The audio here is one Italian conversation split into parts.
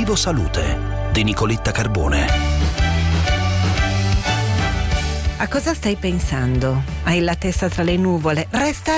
Vivo Salute di Nicoletta Carbone. A cosa stai pensando? Hai la testa tra le nuvole? Resta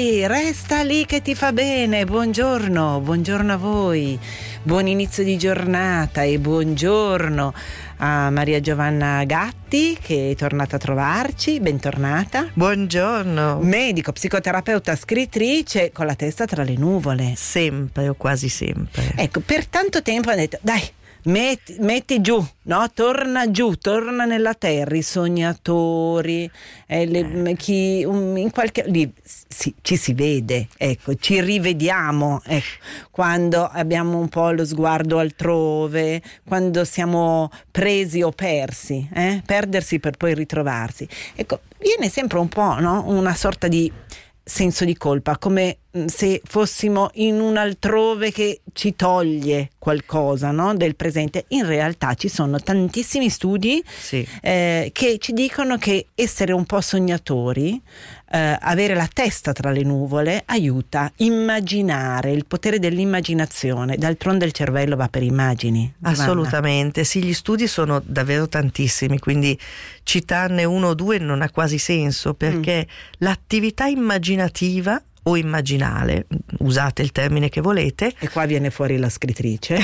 lì che ti fa bene. Buongiorno a voi. Buon inizio di giornata e buongiorno a Maria Giovanna Gatti che è tornata a trovarci. Bentornata. Buongiorno. Medico, psicoterapeuta, scrittrice con la testa tra le nuvole. Sempre o quasi sempre. Ecco, per tanto tempo ha detto dai, metti giù, no? Torna giù, torna nella terra, i sognatori, chi in qualche lì ci si vede, ecco, ci rivediamo, ecco, quando abbiamo un po' lo sguardo altrove, quando siamo presi o persi, perdersi per poi ritrovarsi. Ecco, viene sempre un po', no? Una sorta di senso di colpa, come se fossimo in un altrove che ci toglie qualcosa, no? Del presente. In realtà ci sono tantissimi studi che ci dicono che essere un po' sognatori, avere la testa tra le nuvole aiuta, immaginare, il potere dell'immaginazione. D'altronde il cervello va per immagini. Assolutamente, sì, gli studi sono davvero tantissimi, quindi citarne uno o due non ha quasi senso, perché l'attività immaginativa o immaginale, usate il termine che volete. E qua viene fuori la scrittrice.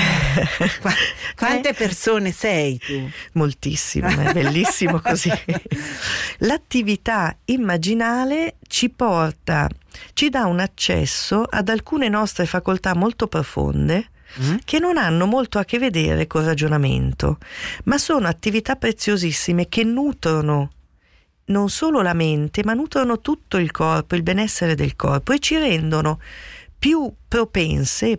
Quante persone sei tu? Moltissime, è bellissimo così. L'attività immaginale ci dà un accesso ad alcune nostre facoltà molto profonde che non hanno molto a che vedere col ragionamento, ma sono attività preziosissime che nutrono non solo la mente, ma nutrono tutto il corpo, il benessere del corpo, e ci rendono più propensi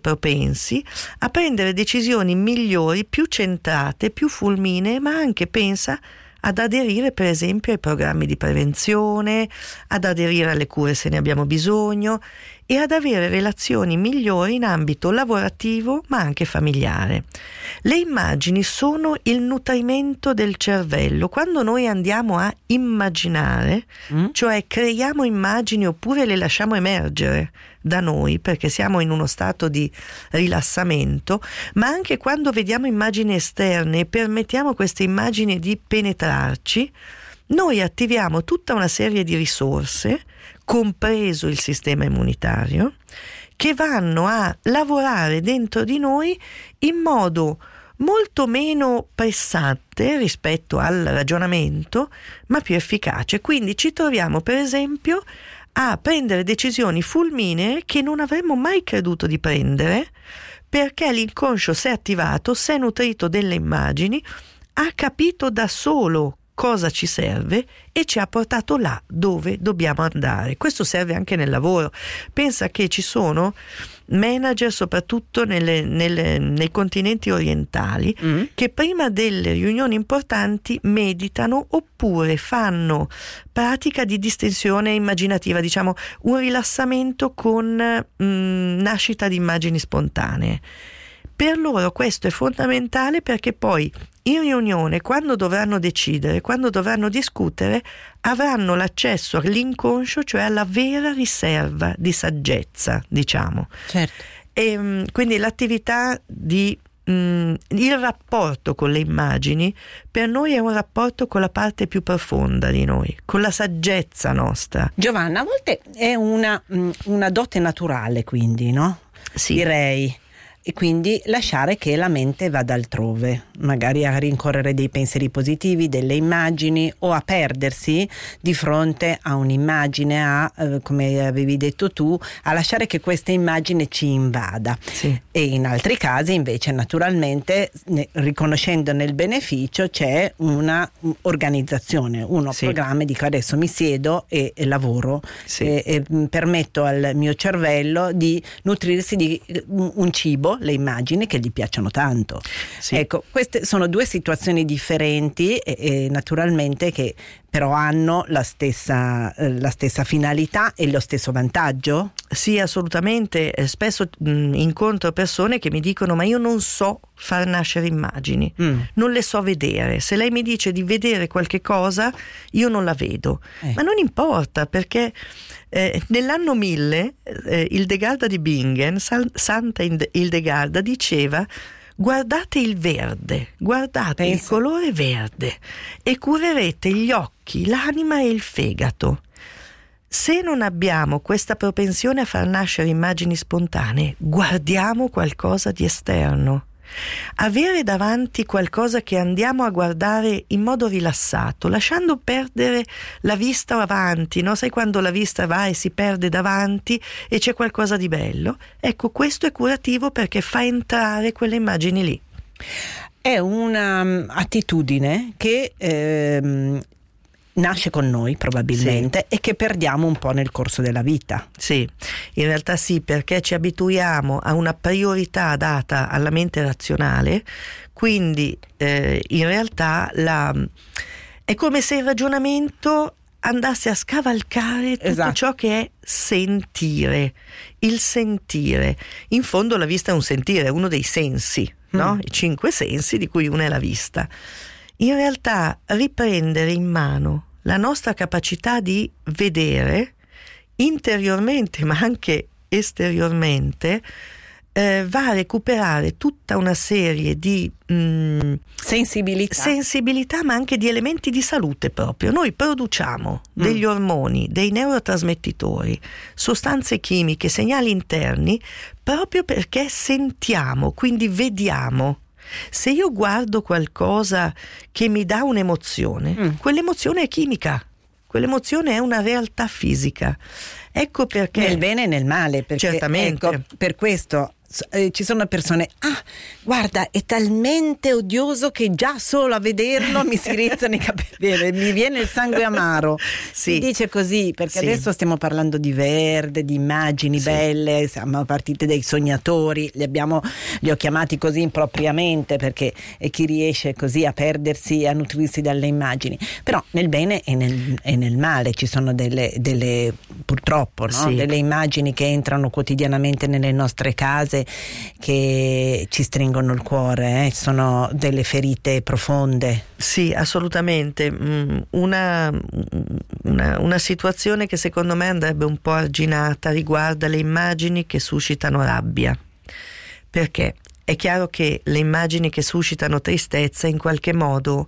a prendere decisioni migliori, più centrate, più fulminee, ma anche ad aderire per esempio ai programmi di prevenzione, ad aderire alle cure se ne abbiamo bisogno e ad avere relazioni migliori in ambito lavorativo ma anche familiare. Le immagini sono il nutrimento del cervello. Quando noi andiamo a immaginare, cioè creiamo immagini oppure le lasciamo emergere da noi perché siamo in uno stato di rilassamento, ma anche quando vediamo immagini esterne e permettiamo a queste immagini di penetrarci, noi attiviamo tutta una serie di risorse, compreso il sistema immunitario, che vanno a lavorare dentro di noi in modo molto meno pressante rispetto al ragionamento, ma più efficace. Quindi ci troviamo per esempio a prendere decisioni fulminee che non avremmo mai creduto di prendere, perché l'inconscio si è attivato, si è nutrito delle immagini, ha capito da solo cosa ci serve e ci ha portato là dove dobbiamo andare. Questo serve anche nel lavoro. Pensa che ci sono manager, soprattutto nei continenti orientali, che prima delle riunioni importanti meditano oppure fanno pratica di distensione immaginativa, diciamo un rilassamento con nascita di immagini spontanee. Per loro questo è fondamentale, perché poi in riunione, quando dovranno decidere, quando dovranno discutere, avranno l'accesso all'inconscio, cioè alla vera riserva di saggezza, diciamo. Certo. E quindi l'attività il rapporto con le immagini per noi è un rapporto con la parte più profonda di noi, con la saggezza nostra. Giovanna, a volte è una dote naturale, quindi, no? Sì. Direi. E quindi lasciare che la mente vada altrove, magari a rincorrere dei pensieri positivi, delle immagini, o a perdersi di fronte a un'immagine, come avevi detto tu, a lasciare che questa immagine ci invada. Sì. E in altri casi invece naturalmente, riconoscendone il beneficio, c'è una organizzazione, uno programma, dico adesso mi siedo e lavoro, e permetto al mio cervello di nutrirsi di un cibo, le immagini che gli piacciono tanto. Sì. Ecco, queste sono due situazioni differenti e naturalmente che però hanno la stessa finalità e lo stesso vantaggio. Sì, assolutamente. Spesso incontro persone che mi dicono: ma io non so far nascere immagini, non le so vedere. Se lei mi dice di vedere qualche cosa, io non la vedo. Ma non importa, perché nell'anno 1000 Hildegarda di Bingen, Santa Hildegarda, diceva: guardate il verde, guardate il colore verde e curerete gli occhi, l'anima e il fegato. Se non abbiamo questa propensione a far nascere immagini spontanee, guardiamo qualcosa di esterno. Avere davanti qualcosa che andiamo a guardare in modo rilassato, lasciando perdere la vista avanti, no? Sai quando la vista va e si perde davanti e c'è qualcosa di bello? Ecco, questo è curativo perché fa entrare quelle immagini lì. È una attitudine che nasce con noi probabilmente, sì, e che perdiamo un po' nel corso della vita. Sì, in realtà sì, perché ci abituiamo a una priorità data alla mente razionale, quindi in realtà è come se il ragionamento andasse a scavalcare tutto ciò che è sentire, il sentire. In fondo la vista è un sentire, è uno dei sensi, no? I 5 sensi di cui uno è la vista. In realtà riprendere in mano la nostra capacità di vedere interiormente ma anche esteriormente va a recuperare tutta una serie di sensibilità ma anche di elementi di salute proprio. Noi produciamo degli ormoni, dei neurotrasmettitori, sostanze chimiche, segnali interni proprio perché sentiamo, quindi vediamo. Se io guardo qualcosa che mi dà un'emozione, quell'emozione è chimica, quell'emozione è una realtà fisica. Ecco perché nel bene e nel male, perché certamente, ecco, per questo ci sono persone, guarda, è talmente odioso che già solo a vederlo mi si rizzano i capelli, mi viene il sangue amaro. Sì. Si dice così perché adesso stiamo parlando di verde, di immagini belle, siamo partiti dai sognatori, li ho chiamati così impropriamente perché è chi riesce così a perdersi, a nutrirsi dalle immagini, però nel bene e nel male ci sono delle purtroppo, no? Delle immagini che entrano quotidianamente nelle nostre case che ci stringono il cuore, sono delle ferite profonde. Sì, assolutamente. Una situazione che secondo me andrebbe un po' arginata riguarda le immagini che suscitano rabbia, perché è chiaro che le immagini che suscitano tristezza in qualche modo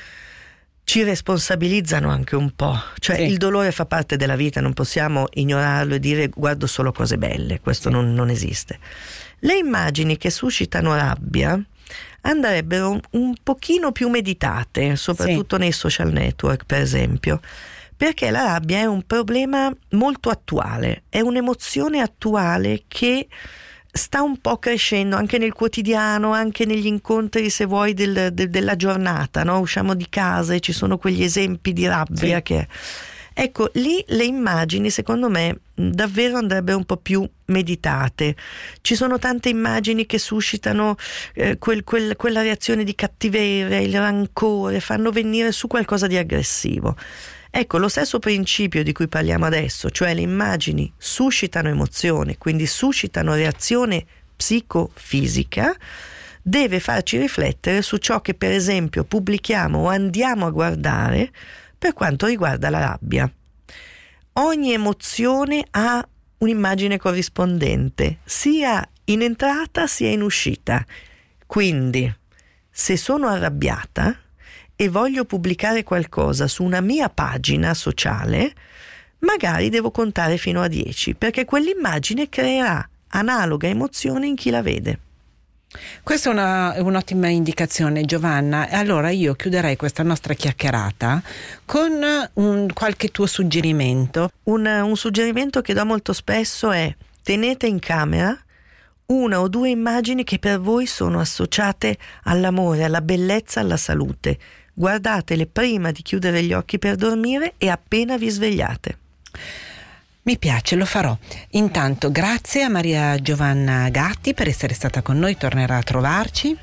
ci responsabilizzano anche un po', cioè il dolore fa parte della vita, non possiamo ignorarlo e dire guardo solo cose belle, questo non esiste. Le immagini che suscitano rabbia andrebbero un pochino più meditate, soprattutto nei social network per esempio, perché la rabbia è un problema molto attuale, è un'emozione attuale che sta un po' crescendo anche nel quotidiano, anche negli incontri, se vuoi, della giornata, no? Usciamo di casa e ci sono quegli esempi di rabbia che... Ecco, lì le immagini secondo me davvero andrebbero un po' più meditate. Ci sono tante immagini che suscitano quella reazione di cattiveria, il rancore, fanno venire su qualcosa di aggressivo. Ecco, lo stesso principio di cui parliamo adesso, cioè le immagini suscitano emozione, quindi suscitano reazione psicofisica, deve farci riflettere su ciò che per esempio pubblichiamo o andiamo a guardare per quanto riguarda la rabbia. Ogni emozione ha un'immagine corrispondente, sia in entrata sia in uscita. Quindi, se sono arrabbiata e voglio pubblicare qualcosa su una mia pagina sociale, magari devo contare fino a 10, perché quell'immagine creerà analoga emozione in chi la vede. Questa è un'ottima indicazione, Giovanna. Allora io chiuderei questa nostra chiacchierata con qualche tuo suggerimento. Un suggerimento che do molto spesso è: tenete in camera 1 o 2 immagini che per voi sono associate all'amore, alla bellezza, alla salute. Guardatele prima di chiudere gli occhi per dormire e appena vi svegliate. Mi piace, lo farò. Intanto grazie a Maria Giovanna Gatti per essere stata con noi, tornerà a trovarci.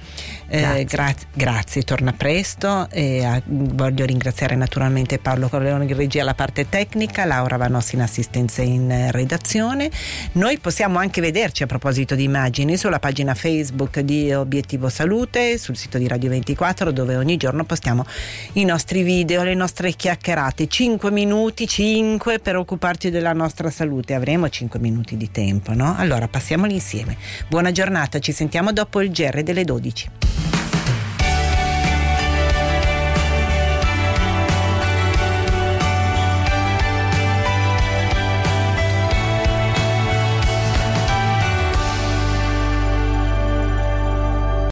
Grazie, torna presto. Voglio ringraziare naturalmente Paolo Corleone in regia alla parte tecnica, Laura Vanossi in assistenza in redazione. Noi possiamo anche vederci, a proposito di immagini, sulla pagina Facebook di Obiettivo Salute, sul sito di Radio 24, dove ogni giorno postiamo i nostri video, le nostre chiacchierate. 5 minuti per occuparci della nostra salute. Avremo 5 minuti di tempo, no? Allora passiamoli insieme. Buona giornata, ci sentiamo dopo il GR delle 12.